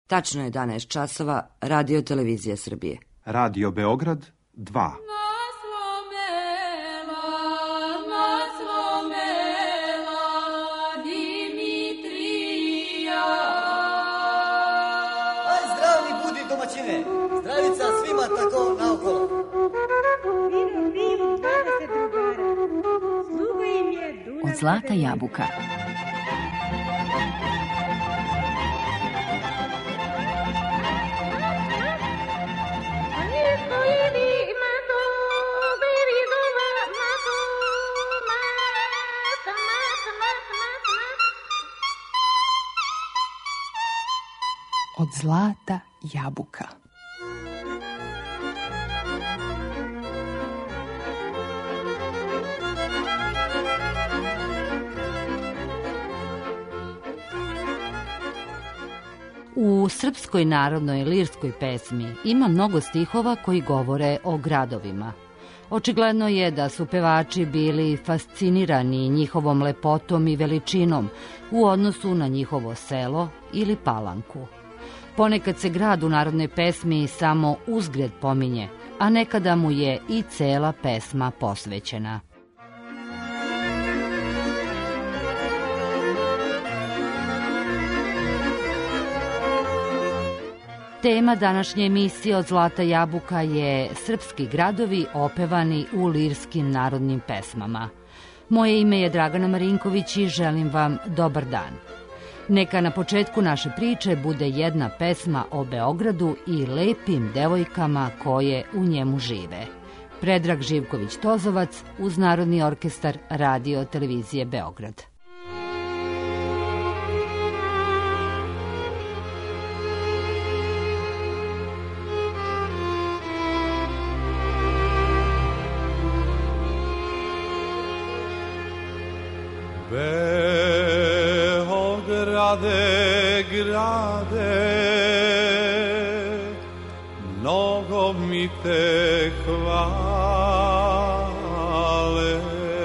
Tačno je 11 časova, Radio Televizija Srbije. Radio Beograd 2. Zdravica svima tako naokolo. Od Zlata jabuka. Od Zlata jabuka. U srpskoj narodnoj lirskoj pesmi ima mnogo stihova koji govore o gradovima. Očigledno je da su pevači bili fascinirani njihovom lepotom i veličinom u odnosu na njihovo selo ili palanku. Ponekad se grad u narodnoj pesmi samo uzgred pominje, a nekada mu je i cela pesma posvećena. Tema današnje emisije Od Zlata jabuka je srpski gradovi opevani u lirskim narodnim pesmama. Moje ime je Dragana Marinković i želim vam dobar dan. Neka na početku naše priče bude jedna pesma o Beogradu i lepim devojkama koje u njemu žive. Predrag Živković-Tozovac uz Narodni orkestar Radio Televizije Beograd. Beograde, grade, mnogo mi te hvale.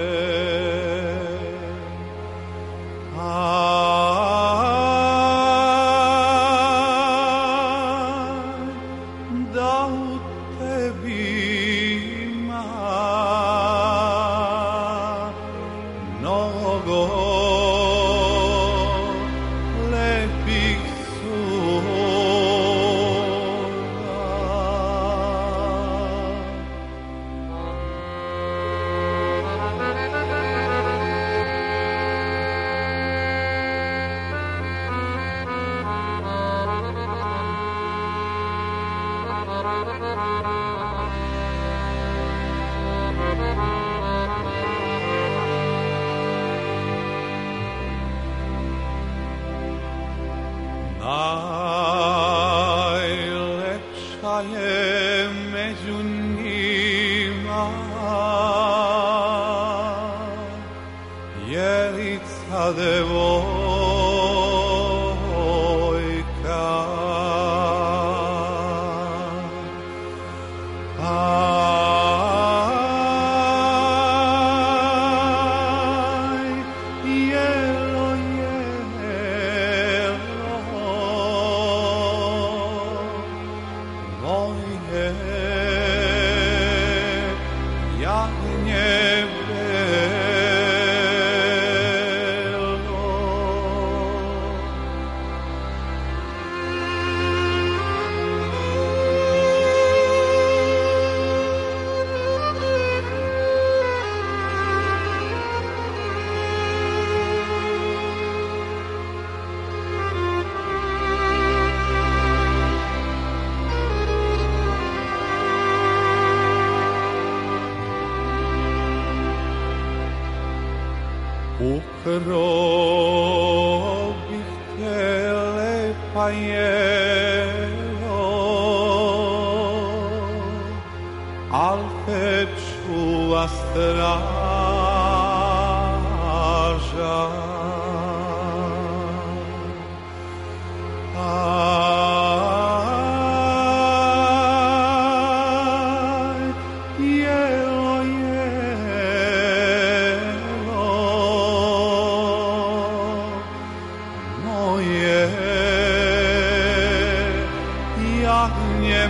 Da u tebi ima mnogo najlepša je među njima Jelica devojka. U krov bih te lepa jelo, al te čuva straža. Moje jagnje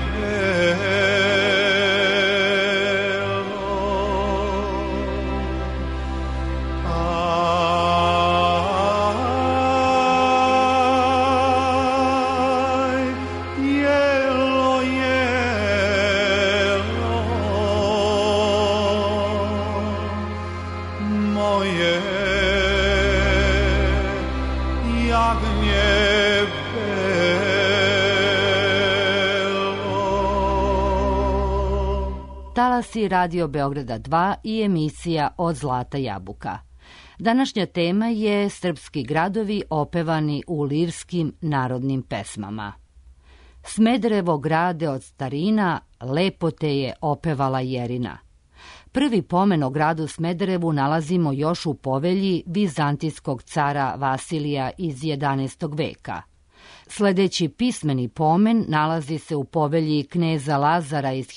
Talasi Radio Beograda 2 i emisija Od Zlata jabuka. Današnja tema je srpski gradovi opevani u lirskim narodnim pesmama. Smederevo grade od starina, lepo te je opevala Jerina. Prvi pomen o gradu Smederevu nalazimo još u povelji vizantijskog cara Vasilija iz 11. veka. Sledeći pismeni pomen nalazi se u povelji kneza Lazara iz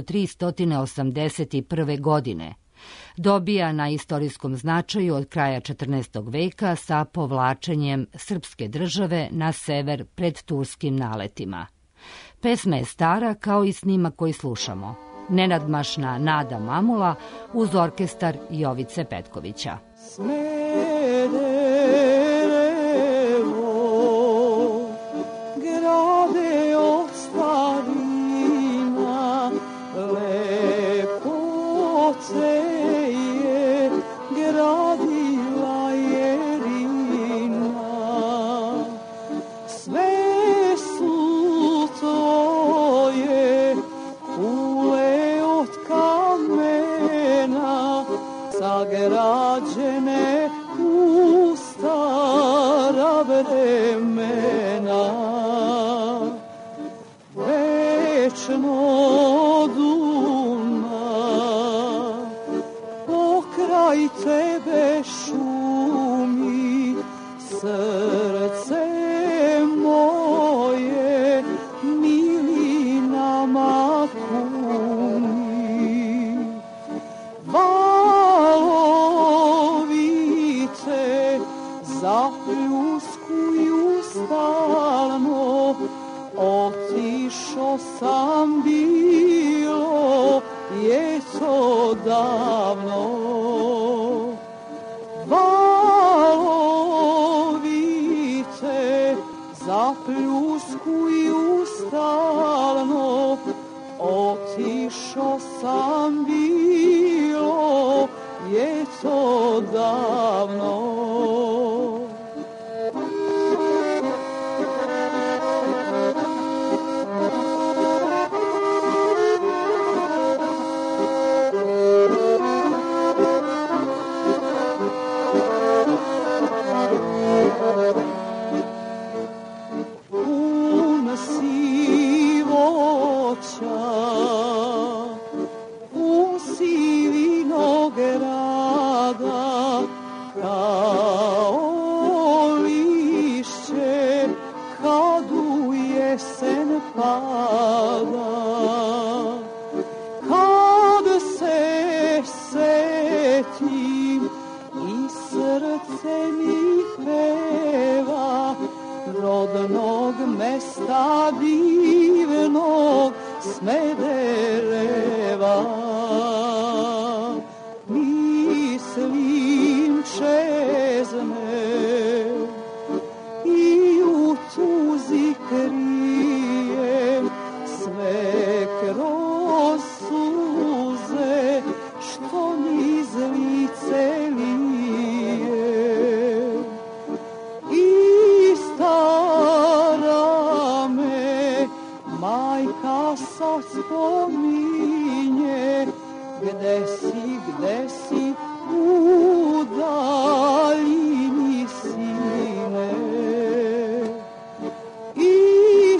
1381. godine. Dobija na istorijskom značaju od kraja 14. veka sa povlačenjem srpske države na sever pred turskim naletima. Pesma je stara kao i snimak koji slušamo. Nenadmašna Nada Mamula uz orkestar Jovice Petkovića. Grade od starina, lepote je gradila Jerina. Sve su tvoje kule od kamena, sagrađene u stara vremena. Večno Dunav pokraj tebe šumi, srce moje milinama puni. Valovi te zapljuskuju stalno, otišo sam bilo, je to davno. Valovi te zapljuskuju stalno, otišo sam bilo, je to davno. Rodnog mesta divnog Smedereva, mislim čezne i u tuzi krijem sve kroz suze što niz lice lije. Stara me majka sad spominje, gde si u daljini sine. I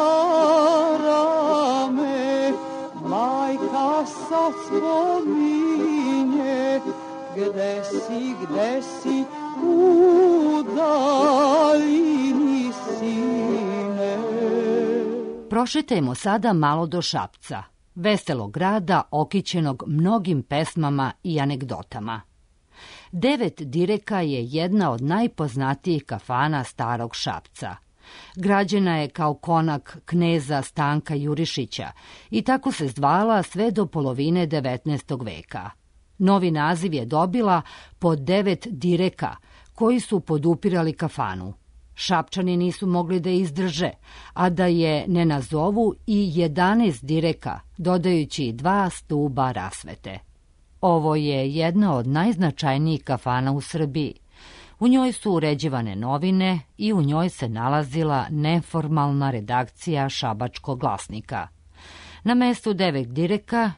stara me majka sad spominje, gde si u daljini sine. Prošetajmo sada malo do Šapca, veselog grada okićenog mnogim pesmama i anegdotama. 9 direka je jedna od najpoznatijih kafana starog Šapca. Građena je kao konak kneza Stanka Jurišića i tako se zvala sve do polovine 19. veka. Novi naziv je dobila po 9 direka koji su podupirali kafanu. Šapčani nisu mogli da izdrže, a da je ne nazovu i 11 direka, dodajući 2 stuba rasvete. Ovo je jedna od najznačajnijih kafana u Srbiji. U njoj su uređivane novine i u njoj se nalazila neformalna redakcija Šabačkog glasnika. Na mestu 9 direka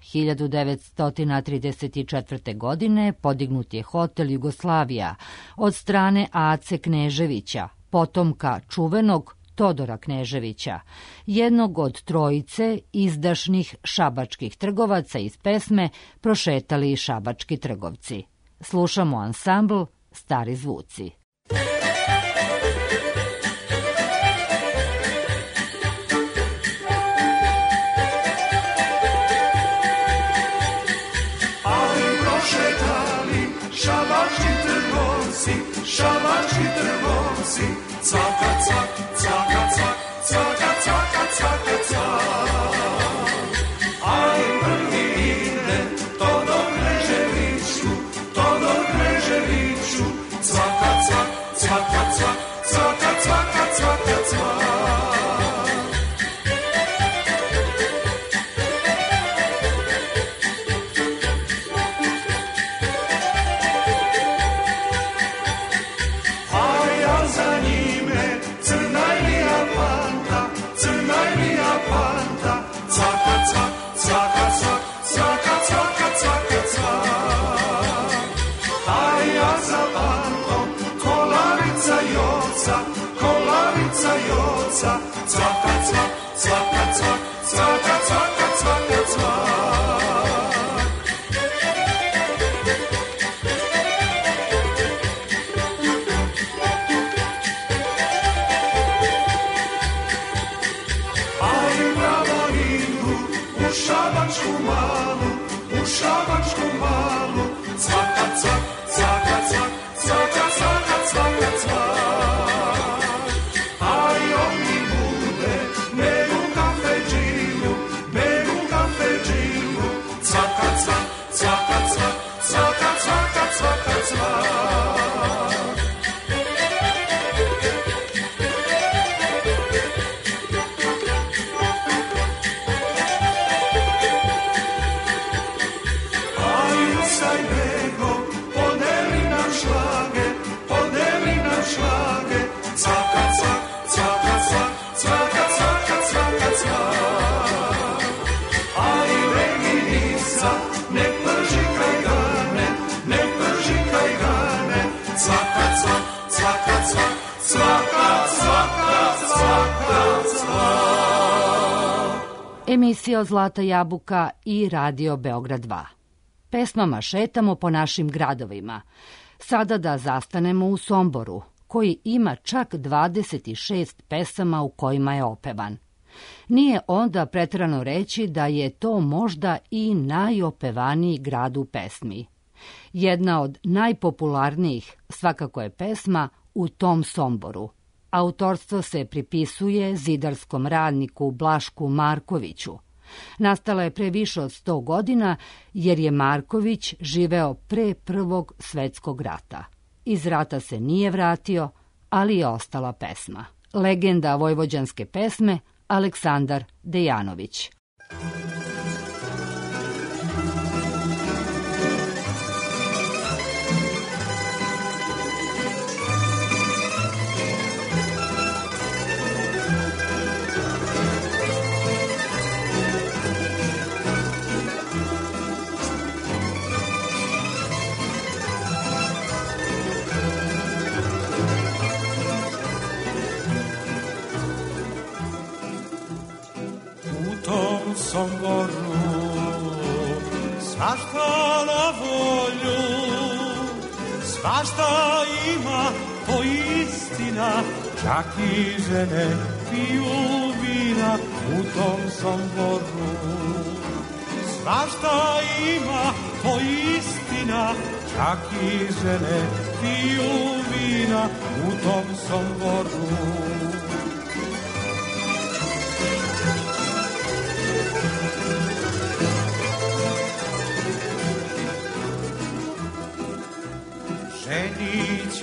1934. godine podignut je hotel Jugoslavija od strane Ace Kneževića, potomka čuvenog Todora Kneževića, jednog od trojice izdašnih šabačkih trgovaca iz pesme Prošetali šabački trgovci. Slušamo ansambl Stari zvuci. Šabački trgovci, caka, cak, caka, cak, caka, caka, caka, cak. Ali prvi ide Todor Kneževiću, caka, cak, caka, cak, caka, caka, caka, cak. Emisija Zlata jabuka i Radio Beograd 2. Pesmama šetamo po našim gradovima. Sada da zastanemo u Somboru, koji ima čak 26 pesama u kojima je opevan. Nije onda preterano reći da je to možda i najopevaniji grad u pesmi. Jedna od najpopularnijih svakako je pesma U tom Somboru. Autorstvo se pripisuje zidarskom radniku Blašku Markoviću. Nastala je pre više od 100 godina jer je Marković živeo pre Prvog svetskog rata. Iz rata se nije vratio, ali je ostala pesma. Legenda vojvođanske pesme Aleksandar Dejanović. Somboru, svašta na volju, svašta ima to istina, čak i žene piju vina u tom Somboru. Svašta ima to istina, čak i žene piju vina u tom Somboru.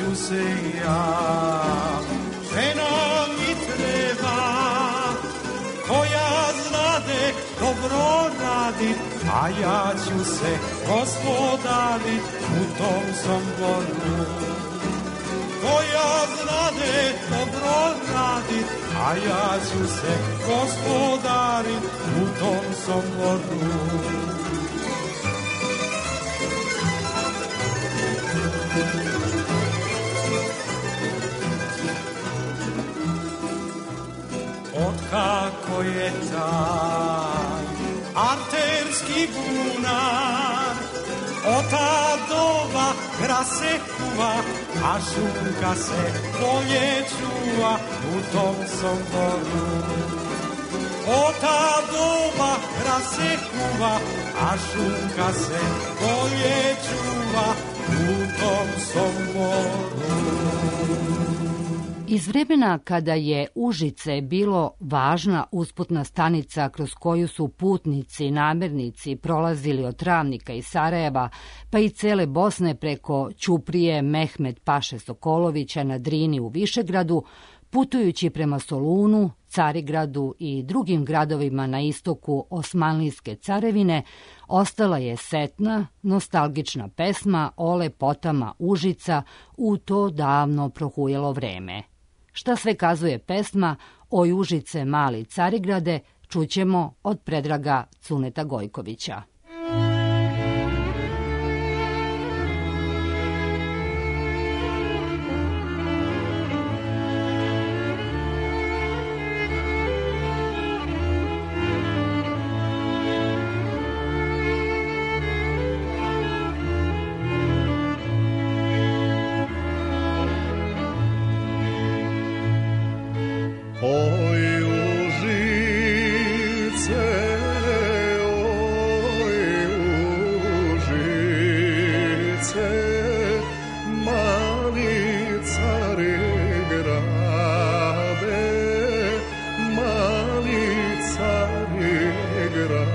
ću se ja. Žena mi treba, koja znade dobro radit, a ja ću se gospodarit u tom Somboru. Koja znade dobro radit, a ja ću se gospodarit u tom Somboru. Otkako je taj arterski bunar, od ta doba hra se kuva, a šunka se bolje čuva u tom Somboru. Od ta doba hra se kuva, a šunka se bolje čuva u tom Somboru. Iz vremena kada je Užice bilo važna usputna stanica kroz koju su putnici i namirnici prolazili od Travnika i Sarajeva, pa i cele Bosne preko Ćuprije Mehmet Paše Sokolovića na Drini u Višegradu, putujući prema Solunu, Carigradu i drugim gradovima na istoku Osmanlijske carevine, ostala je setna, nostalgična pesma o lepotama Užica u to davno prohujelo vreme. Šta sve kazuje pesma Oj Užice mali Carigrade, čućemo od Predraga Cuneta Gojkovića. Oj Užice, mali Carigrade, mali Carigrade,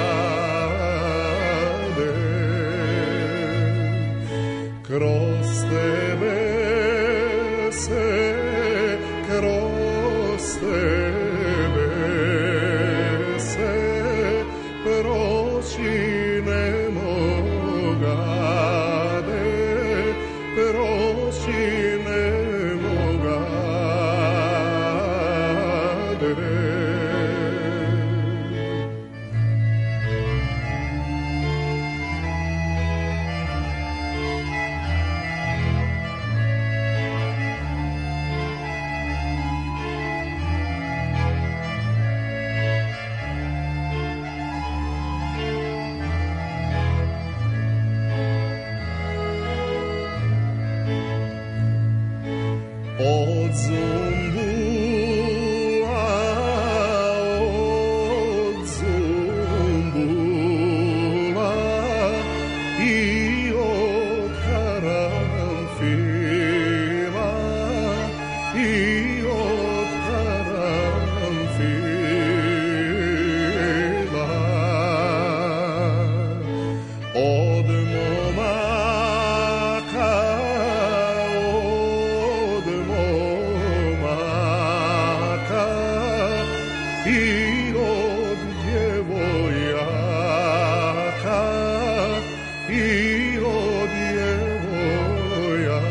kroz tebe se, kroz tebe se proći ne mogade, proći ne mogade. Od Zumbula, od Zumbula i od Karanfila, i od Karanfila, od momaka, od momaka i od djevojaka, i od djevojaka.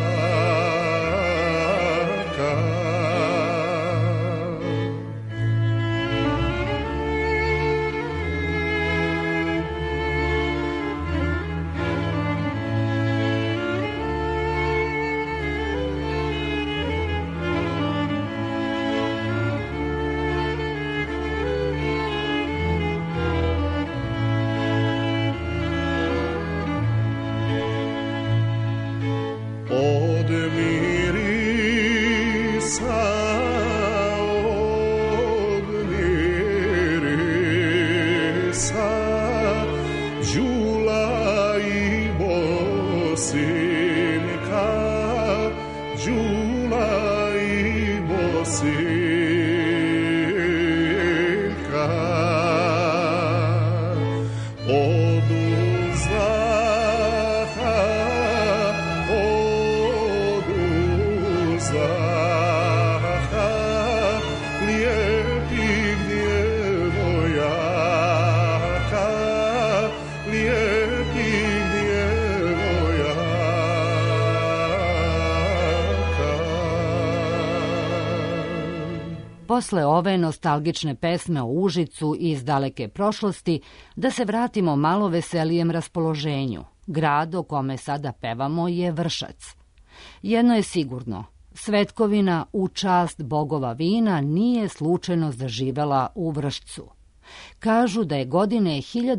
Posle ove nostalgične pesme o Užicu iz daleke prošlosti, da se vratimo malo veselijem raspoloženju. Grad o kome sada pevamo je Vršac. Jedno je sigurno, svetkovina u čast bogova vina nije slučajno zaživela u Vršcu. Kažu da je godine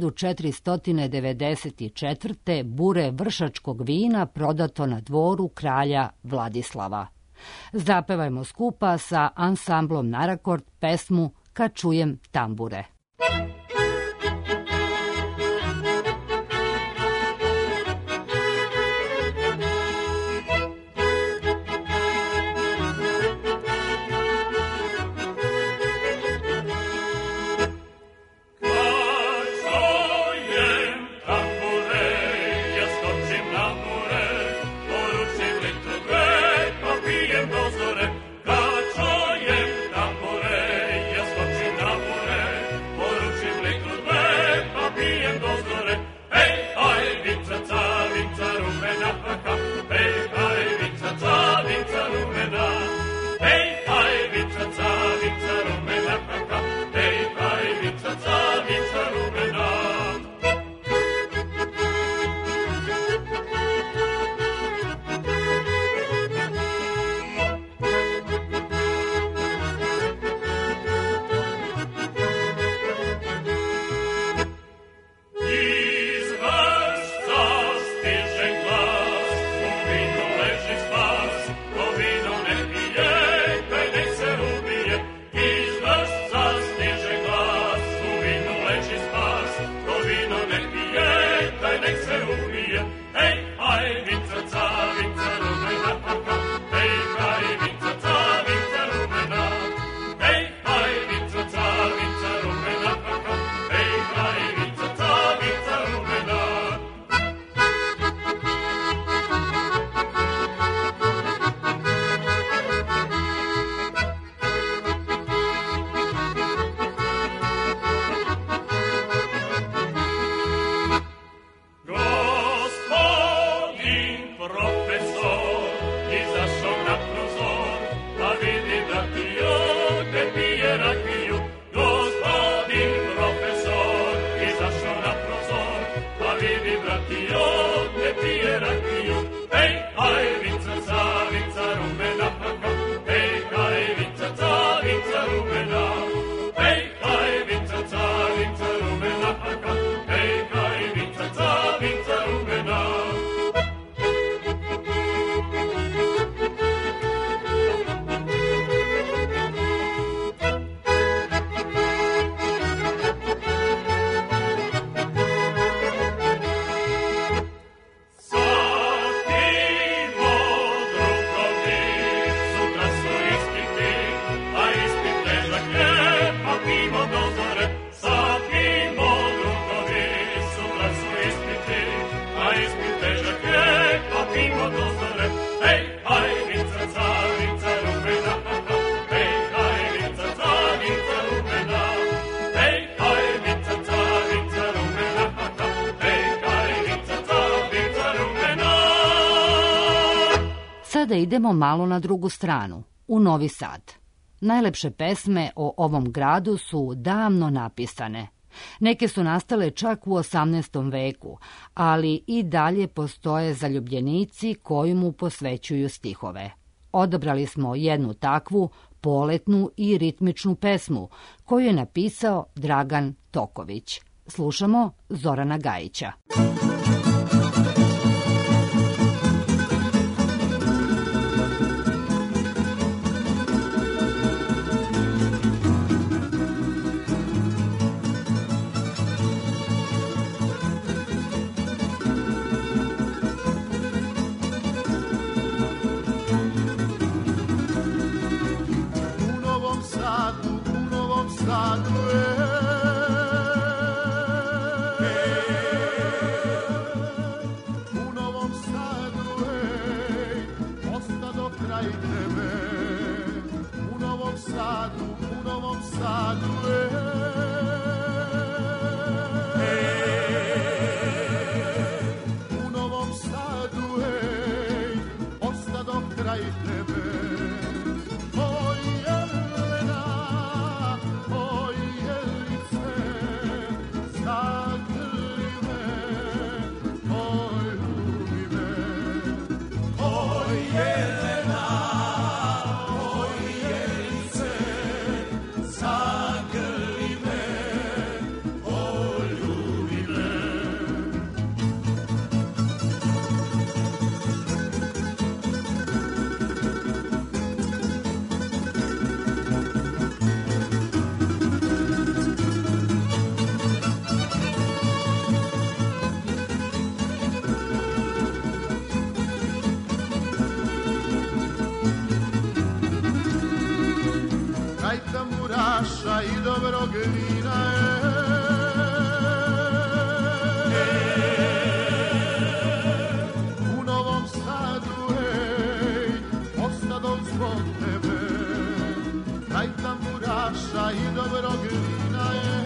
1494. bure vršačkog vina prodato na dvoru kralja Vladislava. Zapevajmo skupa sa ansamblom Narakord pesmu Kad čujem tambure. Sada idemo malo na drugu stranu, u Novi Sad. Najlepše pesme o ovom gradu su davno napisane. Neke su nastale čak u 18. veku, ali i dalje postoje zaljubljenici koji mu posvećuju stihove. Odabrali smo jednu takvu, poletnu i ritmičnu pesmu, koju je napisao Dragan Toković. Slušamo Zorana Gajića. Sadu, dobrog vina. U Novom Sadu, ostado zbog tebe, kraj tamburaša i dobrog vina je.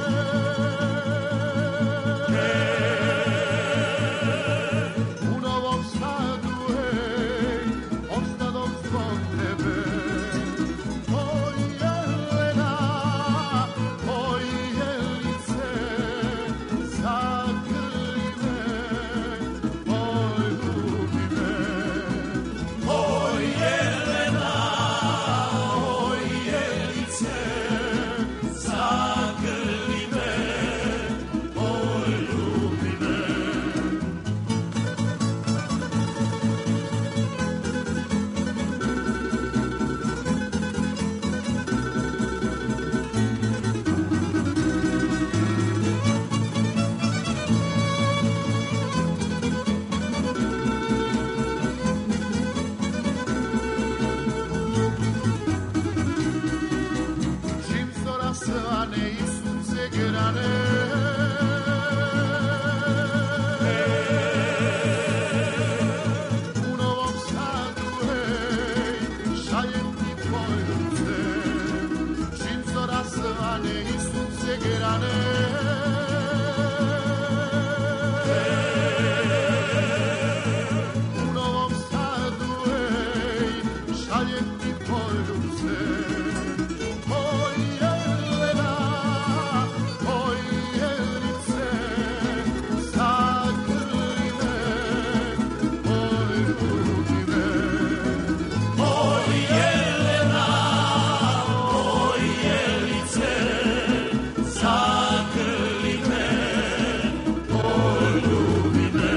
U Novom Sadu, ostado zbog tebe, oj Jelena, oj Jelice, zagrli me, oj ljubi me. Oj Jelena, oj Jelice, zagrli me, oj ljubi me. Čim zora svane i sunce grane, u Novom Sadu, šaljem ti poljubce. Čim zora svane i sunce grane, u Novom Sadu, šaljem ti poljubce. Oj Jelena, oj Jelice, zagrli me, oj ljubi me. Oj Jelena, oj Jelice, zagrli me, oj ljubi me.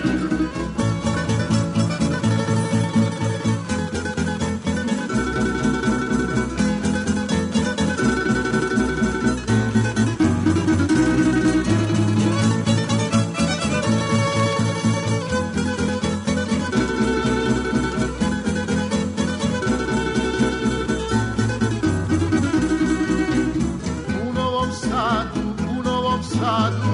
U Novom Sadu, u Novom Sadu,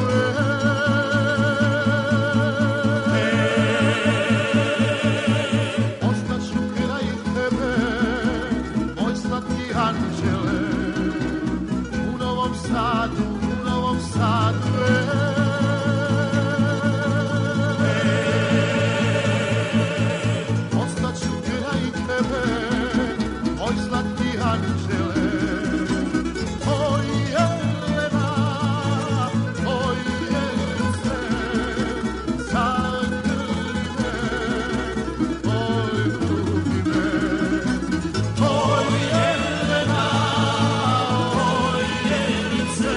ostaću kraj tebe, moj slatki anđele. U Novom Sadu, u Novom Sadu, ostaću kraj tebe, moj slatki anđele. Oj Jelena, oj Jelice, zagrli me, oj ljubi me. Oj Jelena, oj Jelice,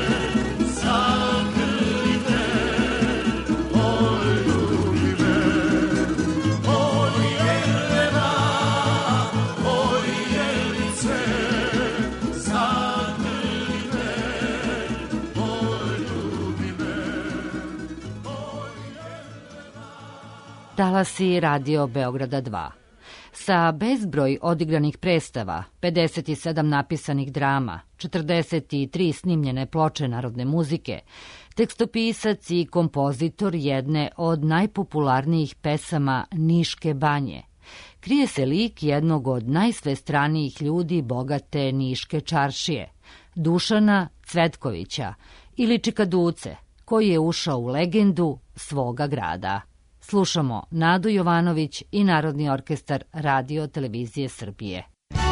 zagrli me, oj ljubi me. Oj Jelena, oj Jelice, zagrli me, oj ljubi me. Talasi Radio Beograda 2. Sa bezbroj odigranih predstava, 57 napisanih drama, 43 snimljene ploče narodne muzike, tekstopisac i kompozitor jedne od najpopularnijih pesama Niške banje, krije se lik jednog od najsvestranijih ljudi bogate Niške čaršije, Dušana Cvetkovića ili Čikaduce, koji je ušao u legendu svoga grada. Slušamo Nadu Jovanović i Narodni orkestar Radio Televizije Srbije.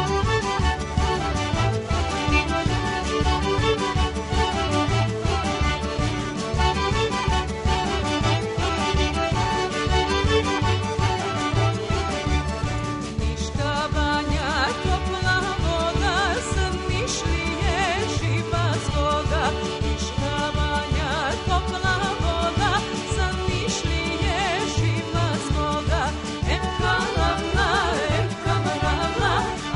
Niška banja, topla voda, sa Nišlije živa svoga. Niška banja, topla voda, sa Nišlije živa svoga. Evka ravna,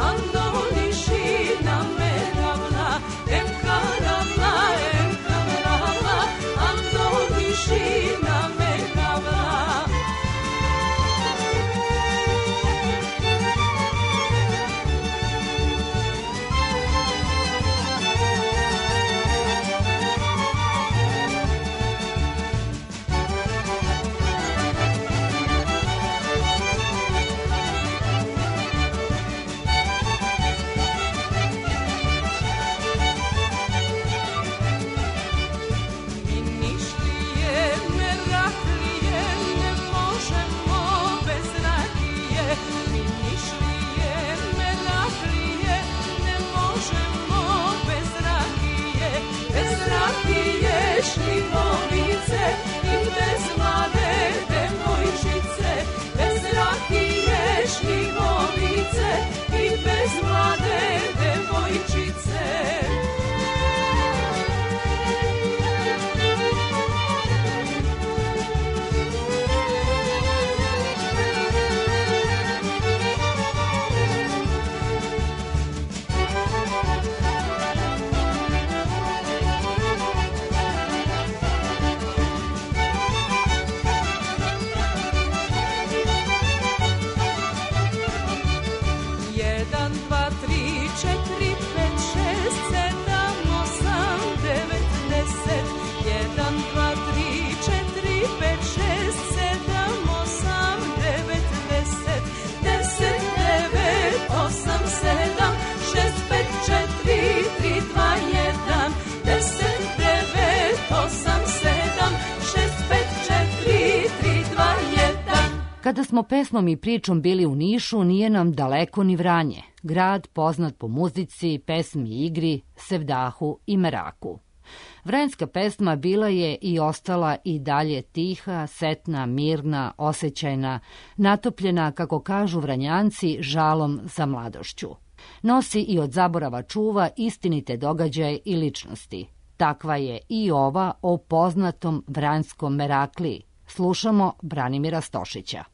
Kada smo pesmom i pričom bili u Nišu, nije nam daleko ni Vranje, grad poznat po muzici, pesmi i igri, sevdahu i meraku. Vranjska pesma bila je i ostala i dalje tiha, setna, mirna, osjećajna, natopljena, kako kažu Vranjanci, žalom za mladošću. Nosi i od zaborava čuva istinite događaje i ličnosti. Takva je i ova o poznatom vranjskom merakliji. Slušamo Branimira Stošića.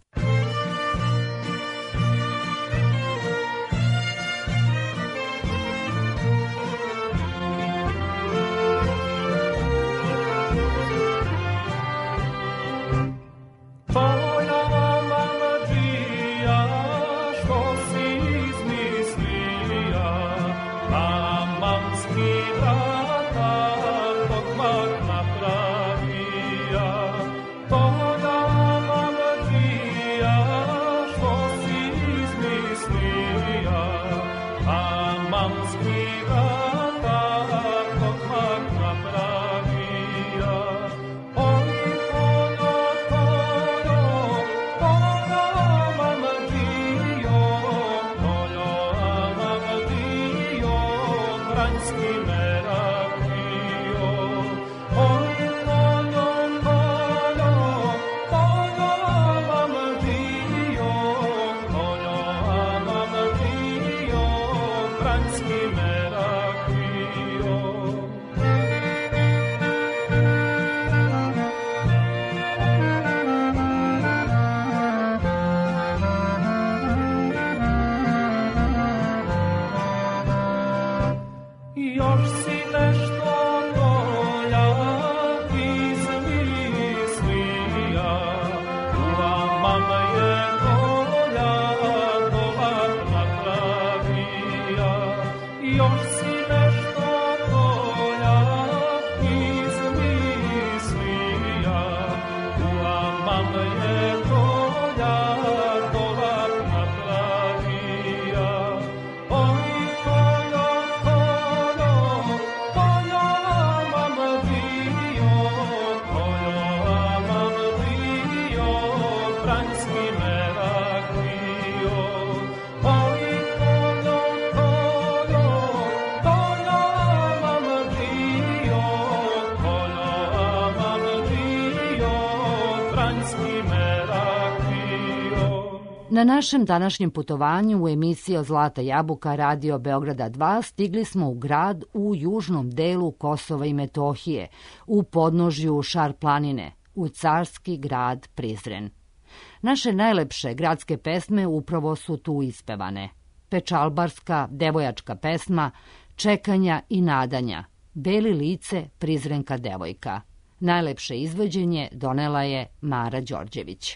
Na našem današnjem putovanju u emisiji o Zlata jabuka Radio Beograda 2 stigli smo u grad u južnom delu Kosova i Metohije, u podnožju Šar planine, u carski grad Prizren. Naše najlepše gradske pesme upravo su tu ispevane. Pečalbarska, devojačka pesma, Čekanja i nadanja, Beli lice, Prizrenka devojka. Najlepše izvođenje donela je Mara Đorđević.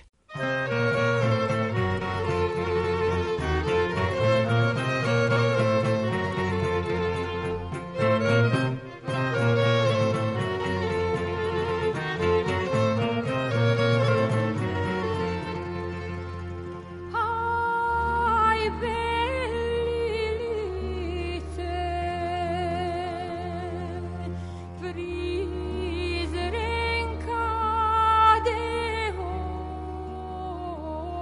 Prizrenka devojka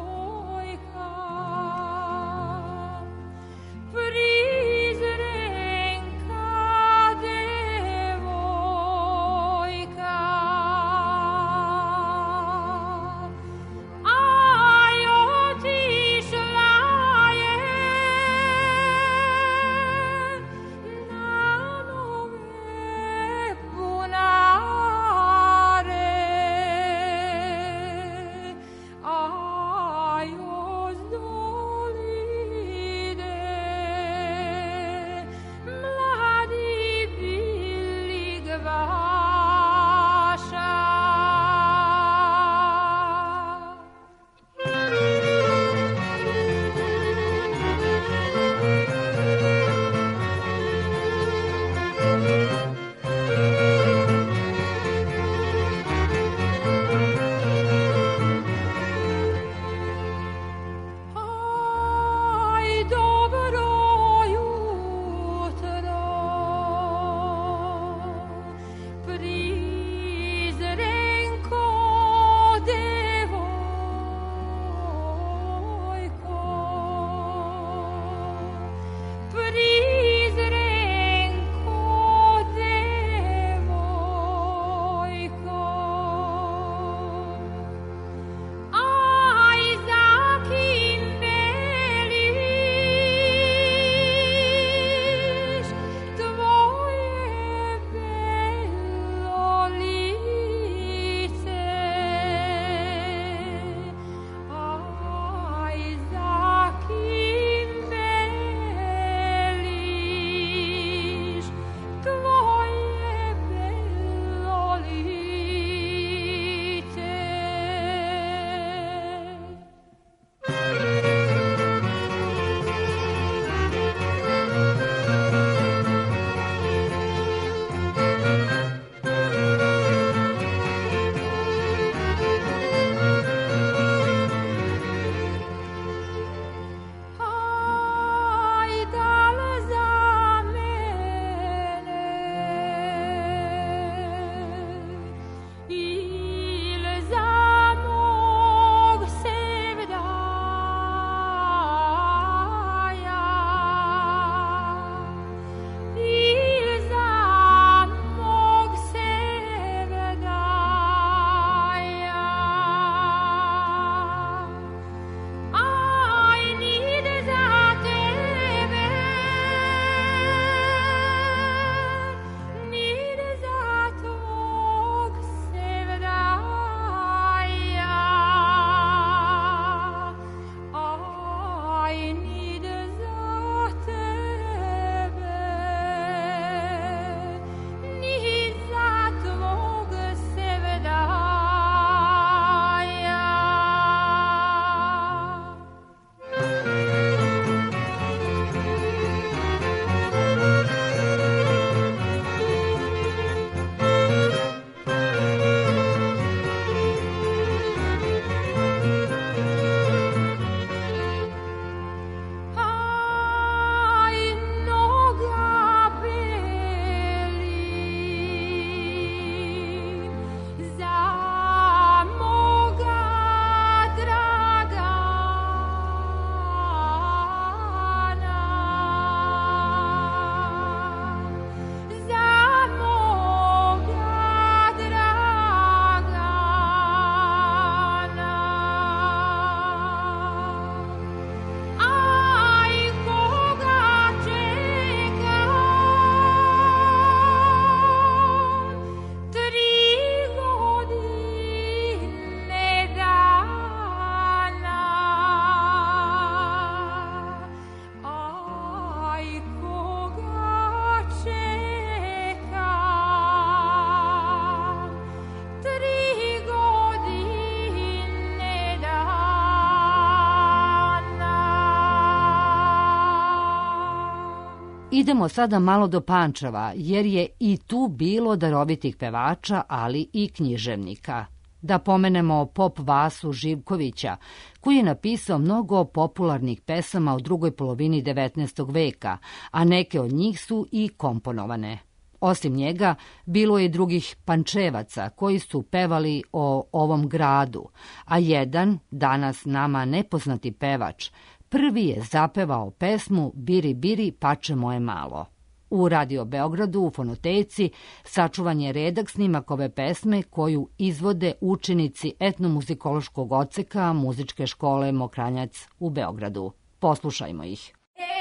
Idemo sada malo do Pančeva, jer je i tu bilo darovitih pevača, ali i književnika. Da pomenemo pop Vasu Živkovića, koji je napisao mnogo popularnih pesama u drugoj polovini 19. veka, a neke od njih su i komponovane. Osim njega, bilo je i drugih Pančevaca koji su pevali o ovom gradu, a jedan, danas nama nepoznati pevač, prvi je zapevao pesmu Biri, biri, pače moje malo. U Radio Beogradu u fonoteci sačuvan je redak snimak ove pesme koju izvode učenici etnomuzikološkog odseka Muzičke škole Mokranjac u Beogradu. Poslušajmo ih.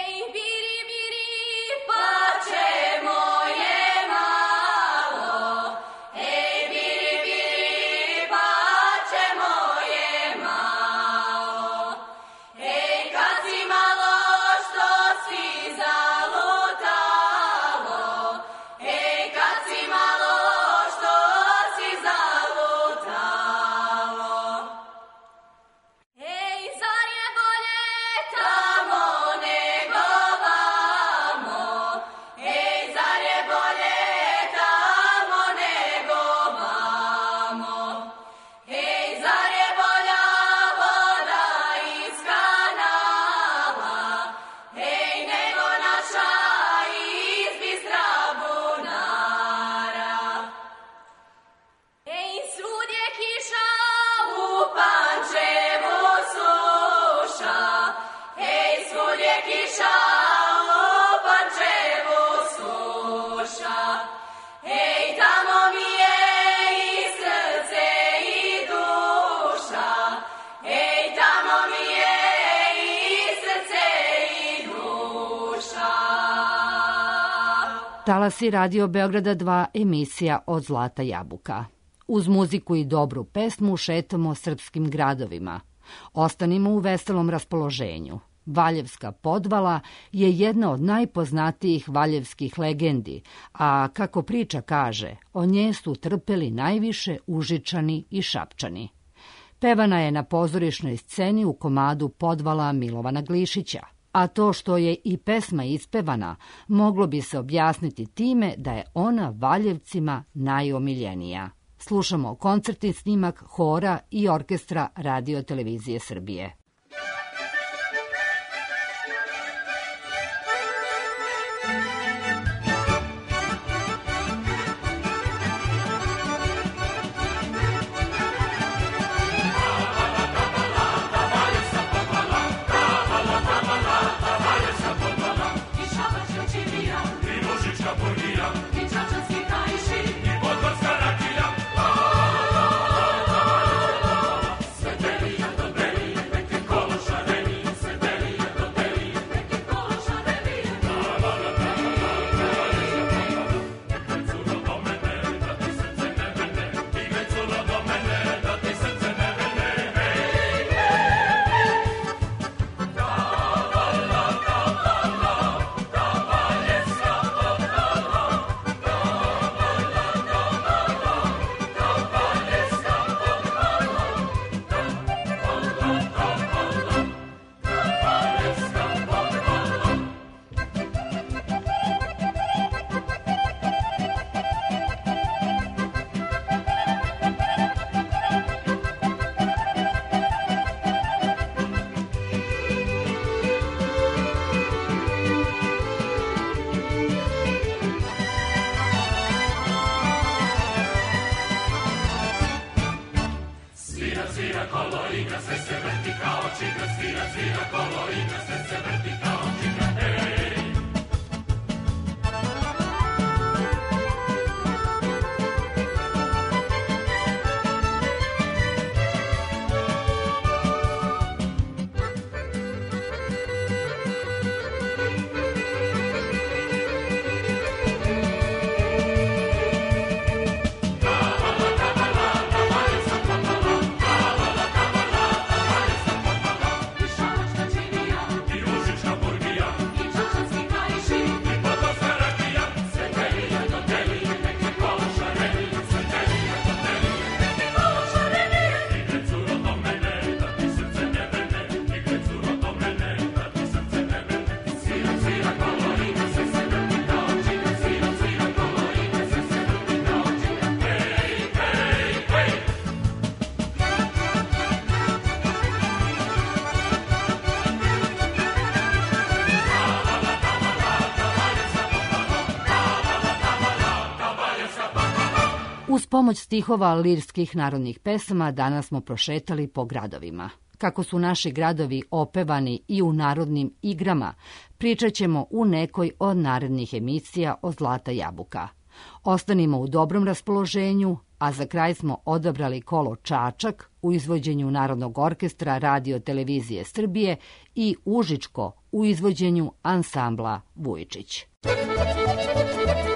Talasi Radio Beograda 2, emisija Od zlata jabuka. Uz muziku i dobru pesmu šetamo srpskim gradovima. Ostanimo u veselom raspoloženju. Valjevska podvala je jedna od najpoznatijih valjevskih legendi, a kako priča kaže, o nje su trpeli najviše Užičani i Šapčani. Pevana je na pozorišnoj sceni u komadu Podvala Milovana Glišića. A to što je i pesma ispevana, moglo bi se objasniti time da je ona Valjevcima najomiljenija. Slušamo koncertni snimak hora i orkestra Radio Televizije Srbije. Uz pomoć stihova lirskih narodnih pesama danas smo prošetali po gradovima. Kako su naši gradovi opevani i u narodnim igrama, pričat ćemo u nekoj od narednih emisija o Zlata jabuka. Ostanimo u dobrom raspoloženju, a za kraj smo odabrali kolo Čačak u izvođenju Narodnog orkestra Radio televizije Srbije i Užičko u izvođenju ansambla Vujičić.